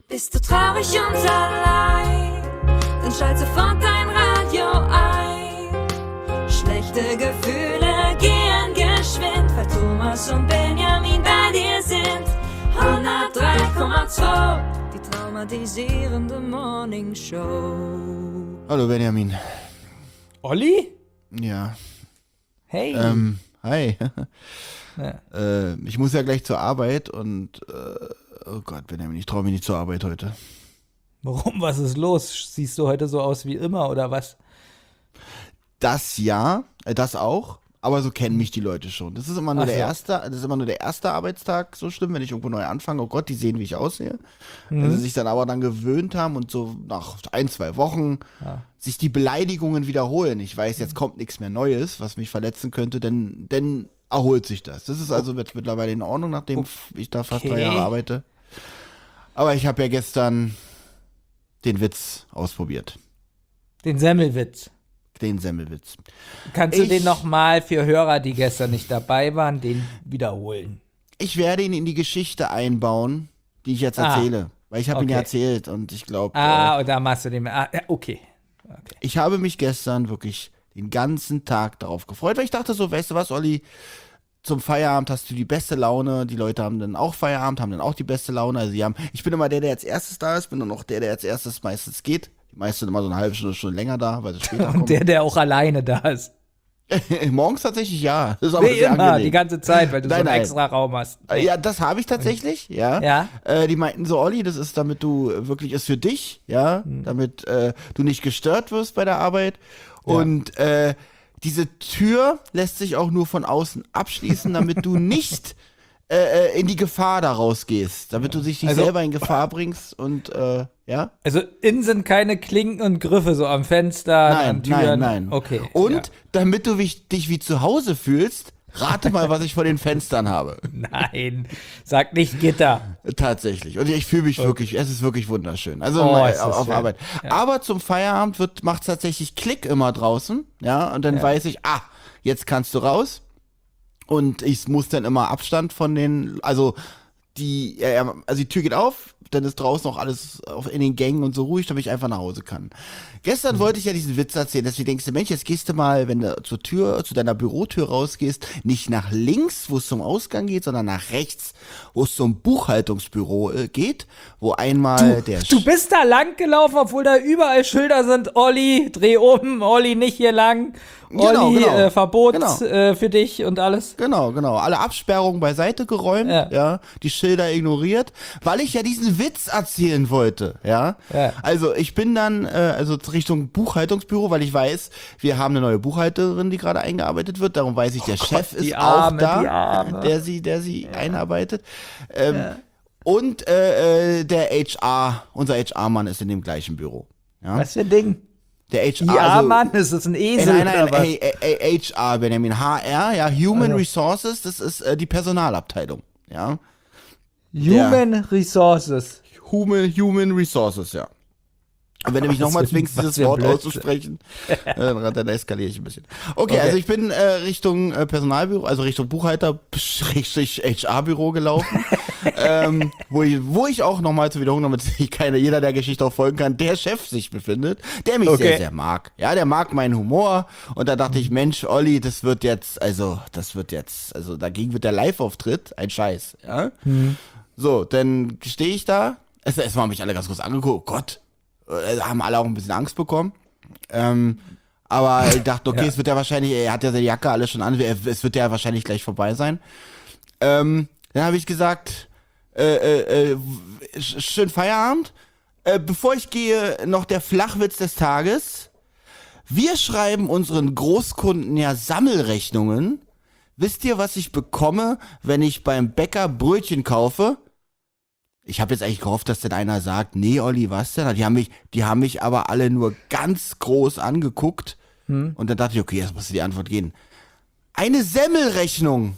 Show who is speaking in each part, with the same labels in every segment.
Speaker 1: Bist du traurig und allein, dann schalt sofort dein Radio ein. Schlechte Gefühle gehen geschwind, weil Thomas und Benjamin bei dir sind. 103,2, die traumatisierende Morning Show.
Speaker 2: Hallo Benjamin.
Speaker 3: Olli?
Speaker 2: Ja.
Speaker 3: Hey.
Speaker 2: Hi.
Speaker 3: Ja.
Speaker 2: Ich muss ja gleich zur Arbeit und oh Gott, Benjamin, ich traue mich nicht zur Arbeit heute.
Speaker 3: Warum? Was ist los? Siehst du heute so aus wie immer oder was?
Speaker 2: Das ja, das auch, aber so kennen mich die Leute schon. Das ist immer nur das ist immer nur der erste Arbeitstag so schlimm, wenn ich irgendwo neu anfange. Oh Gott, die sehen, wie ich aussehe. Wenn sie sich dann aber gewöhnt haben und so nach 1-2 Wochen sich die Beleidigungen wiederholen. Ich weiß, jetzt kommt nichts mehr Neues, was mich verletzen könnte, denn erholt sich das. Das ist also mittlerweile in Ordnung, nachdem ich da fast 3 Jahre arbeite. Aber ich habe ja gestern den Witz ausprobiert.
Speaker 3: Den Semmelwitz.
Speaker 2: Den Semmelwitz.
Speaker 3: Kannst du den nochmal für Hörer, die gestern nicht dabei waren, den wiederholen?
Speaker 2: Ich werde ihn in die Geschichte einbauen, die ich jetzt erzähle. Weil ich habe ihn ja erzählt und ich glaube...
Speaker 3: und da machst du den... okay.
Speaker 2: Ich habe mich gestern wirklich den ganzen Tag darauf gefreut, weil ich dachte so, weißt du was, Olli, zum Feierabend hast du die beste Laune, die Leute haben dann auch Feierabend, haben dann auch die beste Laune, also ich bin immer der als erstes da ist, bin dann auch der als erstes meistens geht, die meisten sind immer so eine halbe Stunde länger da, weil sie später kommen.
Speaker 3: Und der auch alleine da ist.
Speaker 2: Morgens tatsächlich ja. Das ist aber
Speaker 3: Wie
Speaker 2: sehr
Speaker 3: immer,
Speaker 2: angenehm.
Speaker 3: die ganze Zeit, weil du so einen
Speaker 2: Nein.
Speaker 3: extra Raum hast.
Speaker 2: Ja, das habe ich tatsächlich, ja.
Speaker 3: Ja?
Speaker 2: Die meinten so, Olli, das ist, damit du wirklich ist für dich, ja, damit du nicht gestört wirst bei der Arbeit. Und diese Tür lässt sich auch nur von außen abschließen, damit du nicht in die Gefahr daraus gehst, damit du dich nicht selber in Gefahr bringst und ja.
Speaker 3: Also innen sind keine Klinken und Griffe so am Fenster, an Türen.
Speaker 2: Nein.
Speaker 3: Okay.
Speaker 2: Und damit du dich wie zu Hause fühlst, rate mal, was ich vor den Fenstern habe.
Speaker 3: Nein, sag nicht Gitter.
Speaker 2: Tatsächlich. Und ich fühle mich wirklich, es ist wirklich wunderschön. Also auf
Speaker 3: schön.
Speaker 2: Arbeit. Ja. Aber zum Feierabend macht es tatsächlich Klick immer draußen. Ja, und dann weiß ich, jetzt kannst du raus. Und ich muss dann immer Abstand von den, also die Tür geht auf, dann ist draußen noch alles in den Gängen und so ruhig, damit ich einfach nach Hause kann. Gestern wollte ich ja diesen Witz erzählen, deswegen denkst du, Mensch, jetzt gehst du mal, wenn du zu deiner Bürotür rausgehst, nicht nach links, wo es zum Ausgang geht, sondern nach rechts, wo es zum Buchhaltungsbüro geht, wo einmal
Speaker 3: Du bist da lang gelaufen, obwohl da überall Schilder sind. Olli, dreh um, Olli, nicht hier lang. Olli,
Speaker 2: Genau.
Speaker 3: Verbot für dich und alles.
Speaker 2: Genau. Alle Absperrungen beiseite geräumt, die Schilder ignoriert, weil ich ja diesen Witz erzählen wollte, ja. Also ich bin dann, Richtung Buchhaltungsbüro, weil ich weiß, wir haben eine neue Buchhalterin, die gerade eingearbeitet wird, darum weiß ich, der Chef ist auch da, der sie einarbeitet. Und der unser HR-Mann ist in dem gleichen Büro. Ja?
Speaker 3: Was für ein Ding?
Speaker 2: Der HR,
Speaker 3: Ja, ist es ein Esel?
Speaker 2: Nein, HR, Benjamin, HR, ja, Human Resources, das ist die Personalabteilung, ja.
Speaker 3: Human Resources.
Speaker 2: Human Resources, ja. Und wenn du mich nochmal zwingst, dieses Wort auszusprechen, dann eskaliere ich ein bisschen. Okay, also ich bin Richtung Personalbüro, also Richtung Buchhalter, HR-Büro gelaufen, wo ich auch nochmal zur Wiederholung, damit jeder der Geschichte auch folgen kann, der Chef sich befindet, der mich sehr, sehr mag. Ja, der mag meinen Humor. Und da dachte ich, Mensch, Olli, dagegen wird der Live-Auftritt ein Scheiß, ja. So, dann stehe ich da, es haben mich alle ganz kurz angeguckt, oh Gott, haben alle auch ein bisschen Angst bekommen. Aber ich dachte, okay, es wird ja wahrscheinlich, er hat ja seine Jacke alles schon an, es wird ja wahrscheinlich gleich vorbei sein. Dann habe ich gesagt, schönen Feierabend. Bevor ich gehe, noch der Flachwitz des Tages. Wir schreiben unseren Großkunden ja Sammelrechnungen. Wisst ihr, was ich bekomme, wenn ich beim Bäcker Brötchen kaufe? Ich habe jetzt eigentlich gehofft, dass dann einer sagt, nee, Olli, was denn? Die haben mich aber alle nur ganz groß angeguckt. Und dann dachte ich, okay, jetzt muss die Antwort gehen. Eine Semmelrechnung.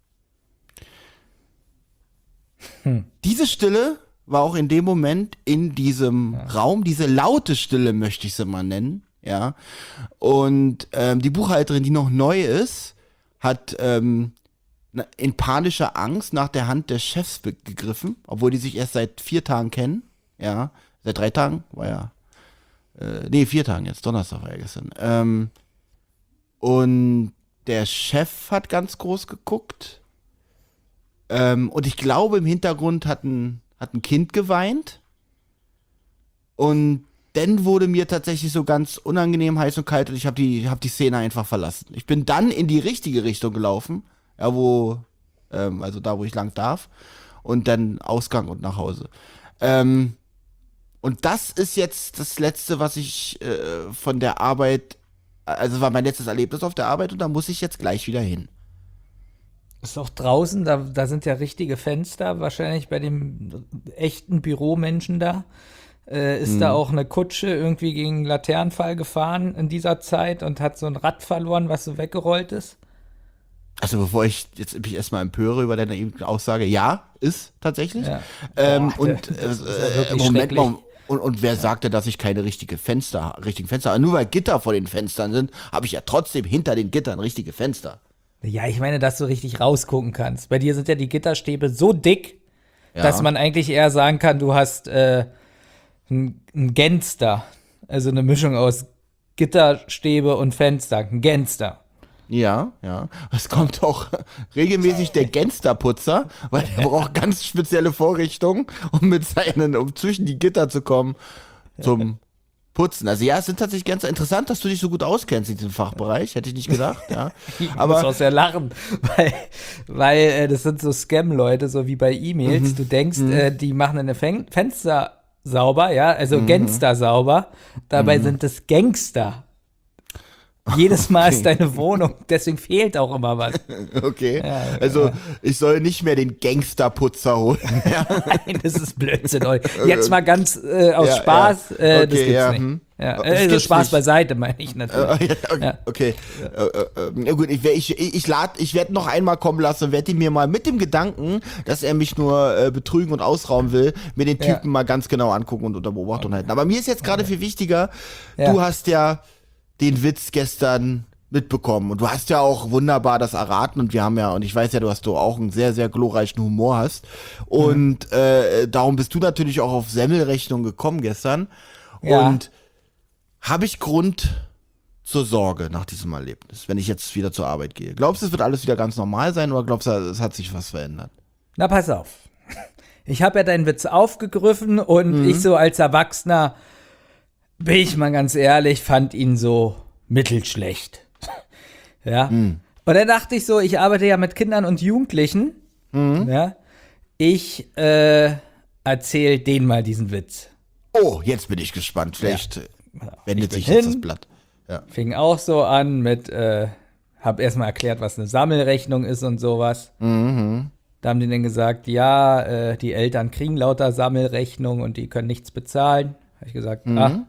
Speaker 2: Diese Stille war auch in dem Moment in diesem Raum, diese laute Stille möchte ich sie mal nennen, ja. Und die Buchhalterin, die noch neu ist, hat in panischer Angst nach der Hand des Chefs gegriffen, obwohl die sich erst seit 4 Tagen kennen, Ja, seit 3 Tagen war ja. 4 Tagen jetzt, Donnerstag war ja gestern. Und der Chef hat ganz groß geguckt. Und ich glaube, im Hintergrund hat ein Kind geweint. Und dann wurde mir tatsächlich so ganz unangenehm heiß und kalt und ich habe die Szene einfach verlassen. Ich bin dann in die richtige Richtung gelaufen, ja, also da, wo ich lang darf, und dann Ausgang und nach Hause. Und das ist jetzt das Letzte, was ich von der Arbeit, also war mein letztes Erlebnis auf der Arbeit und da muss ich jetzt gleich wieder hin.
Speaker 3: Ist auch draußen, da sind ja richtige Fenster, wahrscheinlich bei dem echten Büromenschen da. Ist da auch eine Kutsche irgendwie gegen einen Laternenfall gefahren in dieser Zeit und hat so ein Rad verloren, was so weggerollt ist?
Speaker 2: Also bevor ich jetzt mich erstmal empöre über deine Aussage, ja, ist tatsächlich.
Speaker 3: Ja.
Speaker 2: Und Moment mal, und wer sagte, dass ich keine richtigen Fenster habe? Nur weil Gitter vor den Fenstern sind, habe ich ja trotzdem hinter den Gittern richtige Fenster.
Speaker 3: Ja, ich meine, dass du richtig rausgucken kannst. Bei dir sind ja die Gitterstäbe so dick,
Speaker 2: Ja.
Speaker 3: dass man eigentlich eher sagen kann, du hast ein Genster. Also eine Mischung aus Gitterstäbe und Fenster. Ein Genster.
Speaker 2: Ja. Es kommt auch regelmäßig der Gensterputzer, weil der braucht ganz spezielle Vorrichtungen, um zwischen die Gitter zu kommen zum Putzen. Also ja, es sind tatsächlich ganz interessant, dass du dich so gut auskennst in diesem Fachbereich. Hätte ich nicht gedacht, ja.
Speaker 3: Ich muss
Speaker 2: Aber
Speaker 3: auch sehr lachen, weil das sind so Scam-Leute, so wie bei E-Mails. Du denkst, die machen eine Fenster sauber, ja, also Genster sauber. Dabei sind es Gangster. Jedes Mal ist deine Wohnung, deswegen fehlt auch immer was.
Speaker 2: okay. Also ich soll nicht mehr den Gangsterputzer holen.
Speaker 3: Nein, das ist Blödsinn. Jetzt mal ganz aus Spaß, das gibt's nicht. Ja,
Speaker 2: Das
Speaker 3: also
Speaker 2: gibt's
Speaker 3: Spaß
Speaker 2: nicht.
Speaker 3: beiseite, meine ich natürlich.
Speaker 2: Okay. Ja, gut, ich werde noch einmal kommen lassen und werde ihn mir mal mit dem Gedanken, dass er mich nur betrügen und ausrauben will, mir den Typen mal ganz genau angucken und unter Beobachtung halten. Aber mir ist jetzt gerade viel wichtiger, du hast ja den Witz gestern mitbekommen und du hast ja auch wunderbar das erraten und und ich weiß ja, dass du auch einen sehr, sehr glorreichen Humor hast und darum bist du natürlich auch auf Semmelrechnung gekommen gestern und habe ich Grund zur Sorge nach diesem Erlebnis, wenn ich jetzt wieder zur Arbeit gehe? Glaubst du, es wird alles wieder ganz normal sein oder glaubst du, es hat sich was verändert?
Speaker 3: Na, pass auf. Ich habe ja deinen Witz aufgegriffen und ich so als Erwachsener, bin ich mal ganz ehrlich, fand ihn so mittelschlecht. Ja. Und dann dachte ich so, ich arbeite ja mit Kindern und Jugendlichen. Ja. Ich erzähle denen mal diesen Witz.
Speaker 2: Oh, jetzt bin ich gespannt. Vielleicht wendet sich
Speaker 3: bin
Speaker 2: jetzt
Speaker 3: hin.
Speaker 2: das Blatt. Ja.
Speaker 3: Fing auch so an mit, hab erstmal erklärt, was eine Sammelrechnung ist und sowas. Da haben die dann gesagt, ja, die Eltern kriegen lauter Sammelrechnungen und die können nichts bezahlen. Habe ich gesagt,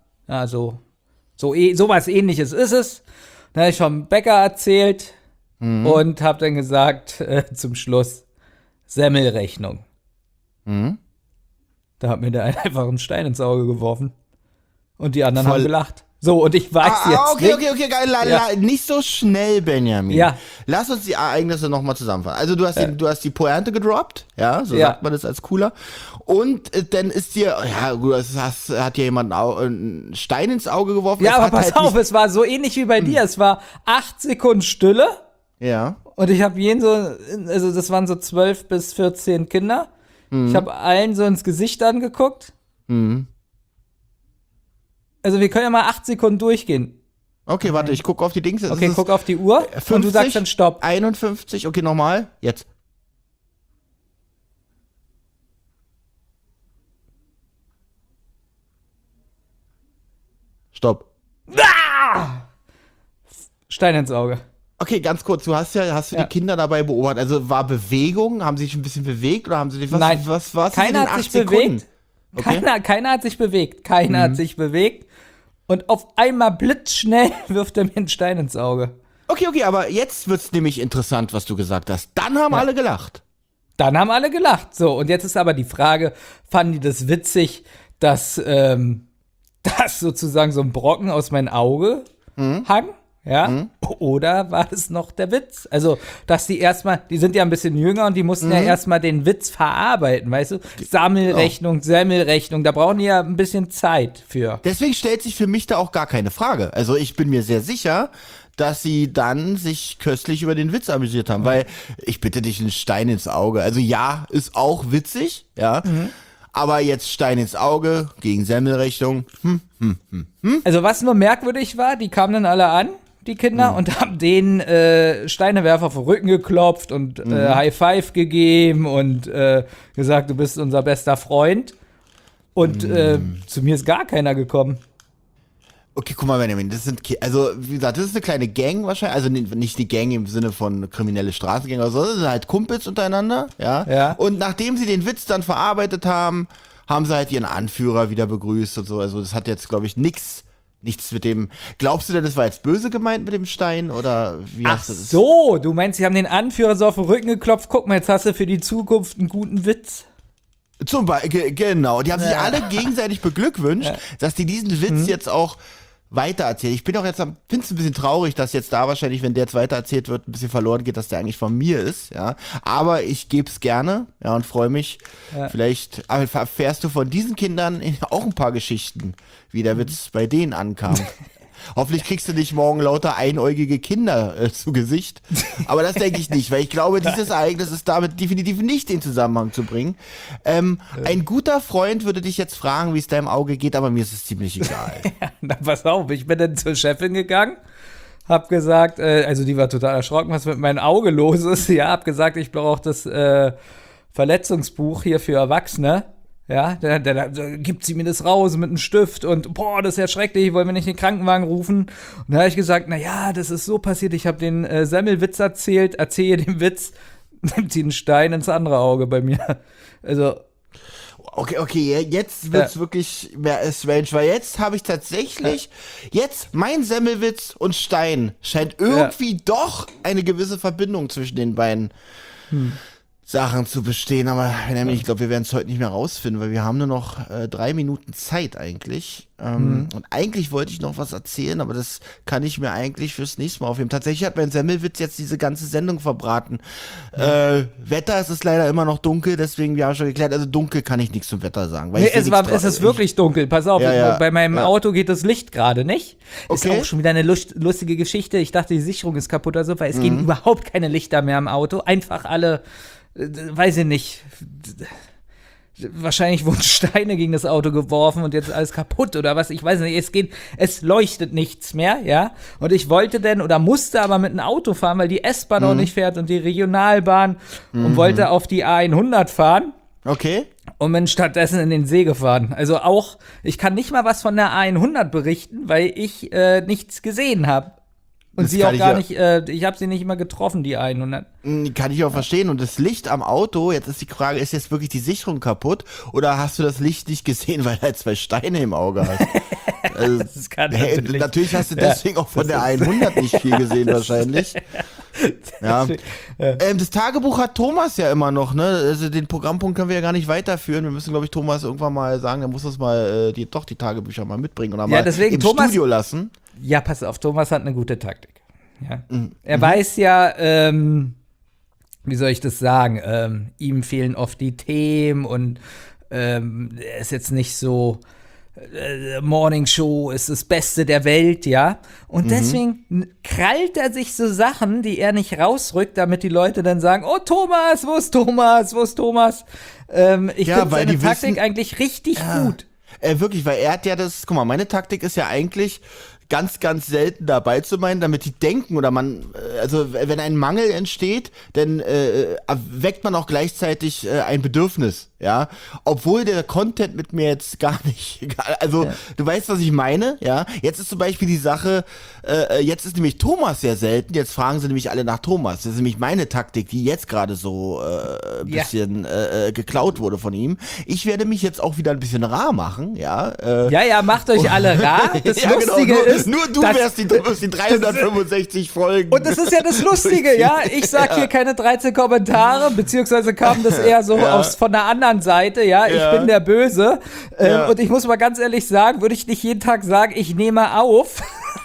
Speaker 3: sowas Ähnliches ist es. Dann habe ich vom Bäcker erzählt und habe dann gesagt, zum Schluss, Semmelrechnung. Da hat mir der eine einfach einen Stein ins Auge geworfen. Und die anderen haben gelacht. So, und ich weiß jetzt nicht.
Speaker 2: Okay, geil. Nicht so schnell, Benjamin.
Speaker 3: Ja.
Speaker 2: Lass uns die Ereignisse nochmal zusammenfassen. Also du hast die Pointe gedroppt, ja, so sagt man das als Cooler. Und dann ist dir, hat dir jemand einen Stein ins Auge geworfen.
Speaker 3: Ja,
Speaker 2: Es
Speaker 3: aber
Speaker 2: hat
Speaker 3: pass
Speaker 2: halt
Speaker 3: auf, es war so ähnlich wie bei dir. Es war 8 Sekunden Stille.
Speaker 2: Ja.
Speaker 3: Und ich habe also das waren so 12 bis 14 Kinder. Ich habe allen so ins Gesicht angeguckt. Also wir können ja mal 8 Sekunden durchgehen.
Speaker 2: Okay, warte, ich gucke auf die Dings.
Speaker 3: Okay, guck auf die Uhr
Speaker 2: 50,
Speaker 3: und du sagst dann Stopp.
Speaker 2: 51, okay, nochmal. Jetzt. Stopp.
Speaker 3: Stein ins Auge.
Speaker 2: Okay, ganz kurz, hast du die Kinder dabei beobachtet? Also war Bewegung? Haben sie sich ein bisschen bewegt oder haben sie
Speaker 3: Nein,
Speaker 2: was in
Speaker 3: keiner
Speaker 2: den
Speaker 3: hat
Speaker 2: 8
Speaker 3: sich
Speaker 2: Sekunden?
Speaker 3: bewegt. Keiner hat sich bewegt. Keiner hat sich bewegt. Und auf einmal blitzschnell wirft er mir einen Stein ins Auge.
Speaker 2: Okay, aber jetzt wird's nämlich interessant, was du gesagt hast. Dann haben alle gelacht.
Speaker 3: Dann haben alle gelacht. So, und jetzt ist aber die Frage, fanden die das witzig, dass sozusagen so ein Brocken aus meinem Auge hang? Ja, oder war es noch der Witz? Also, dass die sind ja ein bisschen jünger und die mussten ja erstmal den Witz verarbeiten, weißt du? Sammelrechnung, Semmelrechnung, da brauchen die ja ein bisschen Zeit für.
Speaker 2: Deswegen stellt sich für mich da auch gar keine Frage. Also ich bin mir sehr sicher, dass sie dann sich köstlich über den Witz amüsiert haben, weil ich bitte dich, ein Stein ins Auge. Also ja, ist auch witzig, ja. Aber jetzt Stein ins Auge gegen Semmelrechnung.
Speaker 3: Also was nur merkwürdig war, die kamen dann alle an, die Kinder, und haben denen Steinewerfer vor den Rücken geklopft und High Five gegeben und gesagt, du bist unser bester Freund. Und zu mir ist gar keiner gekommen.
Speaker 2: Okay, guck mal, Benjamin, also wie gesagt, das ist eine kleine Gang wahrscheinlich, also nicht die Gang im Sinne von kriminelle Straßengänger, sondern das sind halt Kumpels untereinander, ja. Und nachdem sie den Witz dann verarbeitet haben, haben sie halt ihren Anführer wieder begrüßt und so. Also das hat jetzt, glaube ich, nichts mit dem. Glaubst du denn, das war jetzt böse gemeint mit dem Stein oder wie hast du das?
Speaker 3: Ach so, du meinst, sie haben den Anführer so auf den Rücken geklopft. Guck mal, jetzt hast du für die Zukunft einen guten Witz.
Speaker 2: Zum Beispiel, genau. Die haben sich alle gegenseitig beglückwünscht, dass die diesen Witz jetzt auch weitererzählen. Ich bin auch jetzt finde es ein bisschen traurig, dass jetzt da wahrscheinlich, wenn der jetzt weitererzählt wird, ein bisschen verloren geht, dass der eigentlich von mir ist, ja. Aber ich gebe es gerne, ja, und freue mich. Vielleicht erfährst du von diesen Kindern auch ein paar Geschichten, wie der Witz bei denen ankam. Hoffentlich kriegst du nicht morgen lauter einäugige Kinder zu Gesicht. Aber das denke ich nicht, weil ich glaube, dieses Ereignis ist damit definitiv nicht in Zusammenhang zu bringen. Ein guter Freund würde dich jetzt fragen, wie es deinem Auge geht, aber mir ist es ziemlich egal.
Speaker 3: Na, pass auf, ich bin dann zur Chefin gegangen, hab gesagt, also die war total erschrocken, was mit meinem Auge los ist. Ja, hab gesagt, ich brauche das Verletzungsbuch hier für Erwachsene. Ja, da gibt sie mir das raus mit einem Stift und boah, das ist ja schrecklich, wollen wir nicht den Krankenwagen rufen? Und da habe ich gesagt, naja, das ist so passiert, ich habe den Semmelwitz erzähle den Witz, nimmt sie einen Stein ins andere Auge bei mir. Also
Speaker 2: Okay, jetzt wird's wirklich strange, weil jetzt habe ich tatsächlich, mein Semmelwitz und Stein scheint irgendwie doch eine gewisse Verbindung zwischen den beiden Sachen zu bestehen, aber ich glaube, wir werden es heute nicht mehr rausfinden, weil wir haben nur noch 3 Minuten Zeit eigentlich. Und eigentlich wollte ich noch was erzählen, aber das kann ich mir eigentlich fürs nächste Mal aufheben. Tatsächlich hat mein Semmelwitz jetzt diese ganze Sendung verbraten. Wetter, es ist leider immer noch dunkel, deswegen, wir haben schon geklärt, also dunkel kann ich nichts zum Wetter sagen. Weil
Speaker 3: es ist wirklich dunkel, pass auf, bei meinem Auto geht das Licht gerade nicht. Okay. Ist auch schon wieder eine lustige Geschichte. Ich dachte, die Sicherung ist kaputt oder so, weil es gehen überhaupt keine Lichter mehr im Auto. Einfach alle, weiß ich nicht, wahrscheinlich wurden Steine gegen das Auto geworfen und jetzt ist alles kaputt oder was, ich weiß nicht, es leuchtet nichts mehr, ja, und ich wollte musste aber mit einem Auto fahren, weil die S-Bahn auch nicht fährt und die Regionalbahn und wollte auf die A100 fahren. Okay. Und bin stattdessen in den See gefahren. Also auch, ich kann nicht mal was von der A100 berichten, weil ich nichts gesehen habe. Und das sie auch gar nicht, ich habe sie nicht immer getroffen, die 100.
Speaker 2: Kann ich auch verstehen. Und das Licht am Auto, jetzt ist die Frage, ist jetzt wirklich die Sicherung kaputt? Oder hast du das Licht nicht gesehen, weil du halt 2 Steine im Auge hast? Also,
Speaker 3: das kann
Speaker 2: natürlich hast du deswegen auch von der 100 nicht viel gesehen wahrscheinlich. Ja. Das Tagebuch hat Thomas ja immer noch, ne? Also den Programmpunkt können wir ja gar nicht weiterführen. Wir müssen, glaube ich, Thomas irgendwann mal sagen, er muss uns mal die Tagebücher mal mitbringen oder mal im Studio lassen.
Speaker 3: Ja, pass auf, Thomas hat eine gute Taktik. Ja. Er weiß ja, wie soll ich das sagen, ihm fehlen oft die Themen und er ist jetzt nicht so Morning Show ist das Beste der Welt, ja. Und deswegen krallt er sich so Sachen, die er nicht rausrückt, damit die Leute dann sagen, oh Thomas, wo ist Thomas, wo ist Thomas? Ich finde seine Taktik eigentlich richtig gut.
Speaker 2: Wirklich, weil er hat ja guck mal, meine Taktik ist ja eigentlich ganz, ganz selten dabei zu meinen, damit die denken oder also wenn ein Mangel entsteht, dann weckt man auch gleichzeitig ein Bedürfnis, ja, obwohl der Content mit mir jetzt gar nicht, also du weißt, was ich meine, ja, jetzt ist zum Beispiel die Sache, jetzt ist nämlich Thomas sehr selten, jetzt fragen sie nämlich alle nach Thomas, das ist nämlich meine Taktik, die jetzt gerade so ein bisschen geklaut wurde von ihm. Ich werde mich jetzt auch wieder ein bisschen rar machen, ja.
Speaker 3: Macht euch alle rar, das Lustige ist,
Speaker 2: nur du wirst die 365 Folgen.
Speaker 3: Und das ist ja das Lustige, ja. Ich sag hier keine 13 Kommentare, beziehungsweise kam das eher so von der anderen Seite, ja. Ich bin der Böse. Und ich muss mal ganz ehrlich sagen, würde ich nicht jeden Tag sagen, ich nehme auf,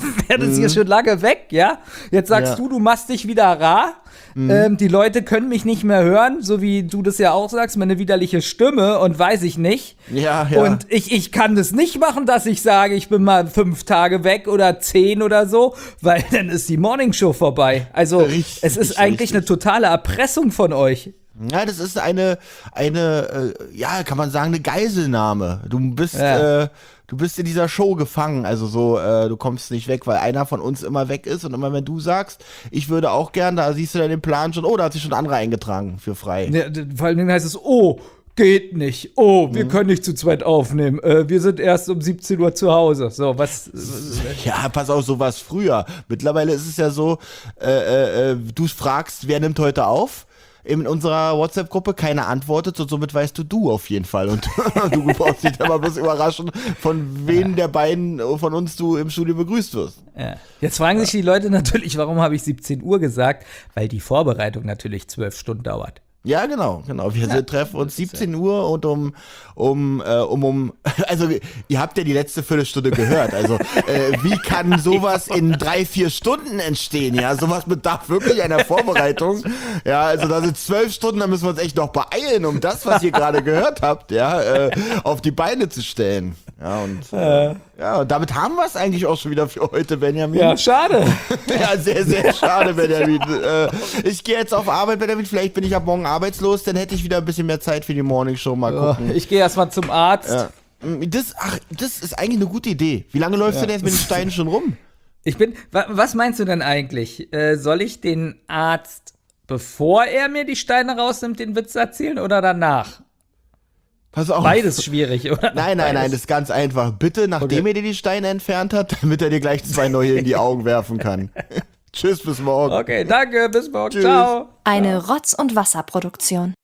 Speaker 3: werde hier schon lange weg, ja? Jetzt sagst du machst dich wieder rar. Die Leute können mich nicht mehr hören, so wie du das ja auch sagst, meine widerliche Stimme und weiß ich nicht.
Speaker 2: Ja.
Speaker 3: Und ich kann das nicht machen, dass ich sage, ich bin mal 5 Tage weg oder 10 oder so, weil dann ist die Morningshow vorbei. Also
Speaker 2: Richtig,
Speaker 3: es ist eigentlich eine totale Erpressung von euch.
Speaker 2: Ja, das ist eine, ja, kann man sagen, eine Geiselnahme. Du bist in dieser Show gefangen, also so, du kommst nicht weg, weil einer von uns immer weg ist und immer wenn du sagst, ich würde auch gern, da siehst du dann den Plan schon, da hat sich schon ein anderer eingetragen für frei.
Speaker 3: Ja, vor allen Dingen heißt es, geht nicht. Wir können nicht zu zweit aufnehmen. Wir sind erst um 17 Uhr zu Hause. So, was?
Speaker 2: Ja, pass auf, sowas früher. Mittlerweile ist es ja so, du fragst, wer nimmt heute auf? In unserer WhatsApp-Gruppe keiner antwortet und somit weißt du auf jeden Fall. Und du brauchst dich aber bloß überraschen, von wem der beiden von uns du im Studio begrüßt wirst.
Speaker 3: Ja. Jetzt fragen sich die Leute natürlich, warum habe ich 17 Uhr gesagt? Weil die Vorbereitung natürlich 12 Stunden dauert.
Speaker 2: Ja, genau. Wir treffen uns 17 Uhr und also ihr habt ja die letzte Viertelstunde gehört. Also wie kann sowas in 3-4 Stunden entstehen? Ja, sowas bedarf wirklich einer Vorbereitung. Ja, also da sind 12 Stunden, da müssen wir uns echt noch beeilen, um das, was ihr gerade gehört habt, auf die Beine zu stellen. Ja, und damit haben wir es eigentlich auch schon wieder für heute, Benjamin.
Speaker 3: Ja, schade.
Speaker 2: Ja, sehr, sehr schade, Benjamin. Ich gehe jetzt auf Arbeit, Benjamin. Vielleicht bin ich ab morgen arbeitslos, dann hätte ich wieder ein bisschen mehr Zeit für die Morningshow. Mal gucken.
Speaker 3: Ich gehe erstmal zum Arzt.
Speaker 2: Ja. Das ist eigentlich eine gute Idee. Wie lange läufst du denn jetzt mit den Steinen schon rum?
Speaker 3: Was meinst du denn eigentlich? Soll ich den Arzt, bevor er mir die Steine rausnimmt, den Witz erzählen oder danach?
Speaker 2: Pass auf.
Speaker 3: Beides schwierig, oder?
Speaker 2: Nein, das ist ganz einfach. Bitte, nachdem er dir die Steine entfernt hat, damit er dir gleich 2 neue in die Augen werfen kann. Tschüss, bis morgen.
Speaker 3: Okay, danke, bis morgen.
Speaker 2: Tschüss.
Speaker 3: Ciao.
Speaker 4: Eine Rotz- und Wasserproduktion.